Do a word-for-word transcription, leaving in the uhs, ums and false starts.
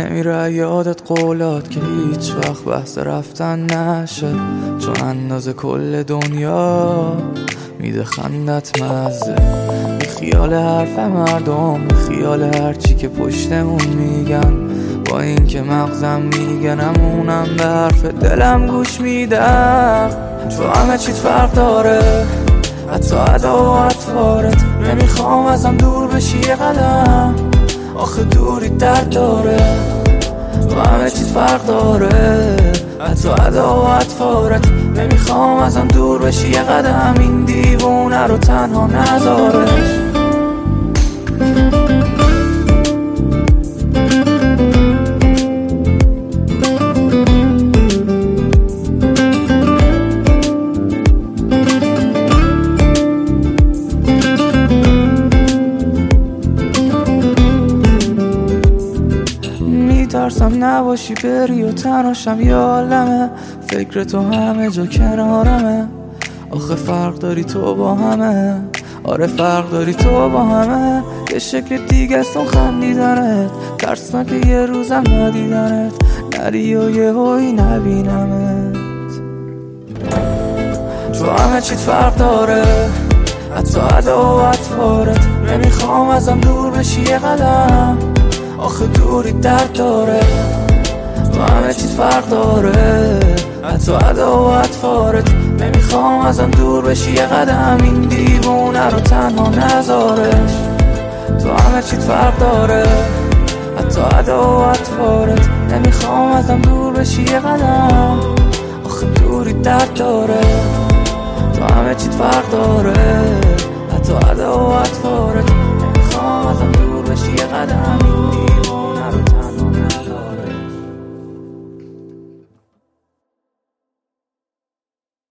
نمیره یادت قولات که هیچ وقت بحث رفتن نشه، چون اندازه کل دنیا میده خندت مزه. بی خیال حرف مردم، بی خیال هرچی که پشتمون میگن، با این که مغزم میگنم اونم به حرف دلم گوش میدم. تو همه چیت فرق داره، حتی ادا و اطوارت. نمیخوام ازم دور بشی یه قدم، آخه دوری درد داره. تو همه چیت فرق داره، حتی ادا و اطوارت. نمیخوام ازم دور بشی یه قدم، این دیوونه رو تنها نذارش. ترسم نباشی بری و تنهاشم یه عالمه، فکر تو همه جا کنارمه. آخه فرق داری تو با همه، آره فرق داری تو با همه. یه شکل دیگه است اون خندیدنت، ترسناک که یه روزم ندیدنت، نری و یه هایی نبینمت. تو همه چیت فرق داره، حتی ادا و اطوارت. نمیخوام ازم دور بشی یه قدم، آخه دوری درد داره. تو همه چیت فرق داره، حتی ادا و اطوارت. نمیخوام ازم دور بشی یه قدم، این دیوونه رو تنها نذارش. تو همه چیت فرق داره، حتی ادا و اطوارت. نمیخوام ازم دور بشی یه قدم، آخه دوری درد داره. تو همه چیت فرق داره، حتی ادا و اطوارت.